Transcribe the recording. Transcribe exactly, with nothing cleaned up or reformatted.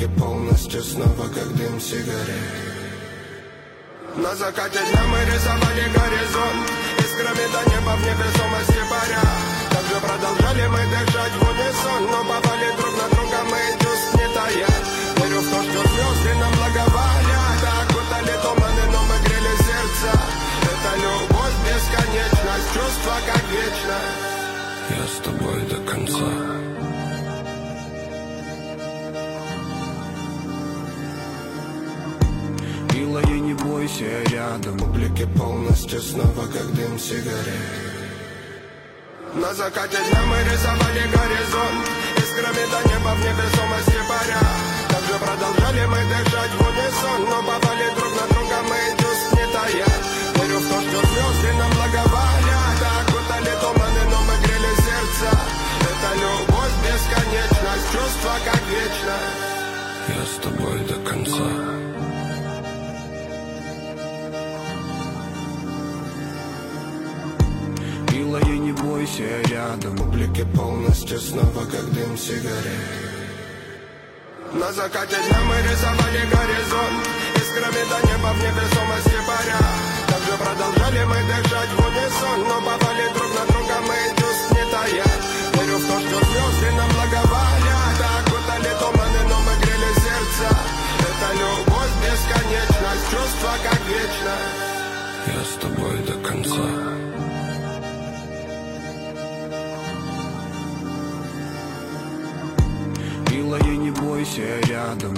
Публики полностью снова как дым сигарет. На закате дня мы рисовали горизонт искрами до неба в невесомости паря. Также продолжали мы дышать в унисон, но попали друг на друга мы чувств не тая. Верю в то, что звезды нам благоволят, окутали туманы, но мы грели сердца. Это любовь, бесконечность, чувство как вечность. Я с тобой до конца. Милая, не бойся, я рядом. Публики полностью снова как дым сигарет. На закате дня мы рисовали горизонт искрами до неба в невесомости паря. Также продолжали мы дышать в унисон, но попали друг на друга мы чувств не тая. Верю в то, что звезды нам благоволят, окутали туманы, но мы грели сердца. Это любовь, бесконечность, чувство как вечность. Я с тобой до конца. Милая, не бойся, я рядом. Публики полностью снова как дым сигарет. На закате дня мы рисовали горизонт искрами до неба в невесомости паря. Также продолжали мы дышать в унисон, но попали друг на друга мы чувств не тая. Верю в то, что звезды нам благоволят, окутали туманы, но мы грели сердца. Это любовь, бесконечность, чувство как вечность. Я с тобой до конца. Милая, не бойся, я рядом.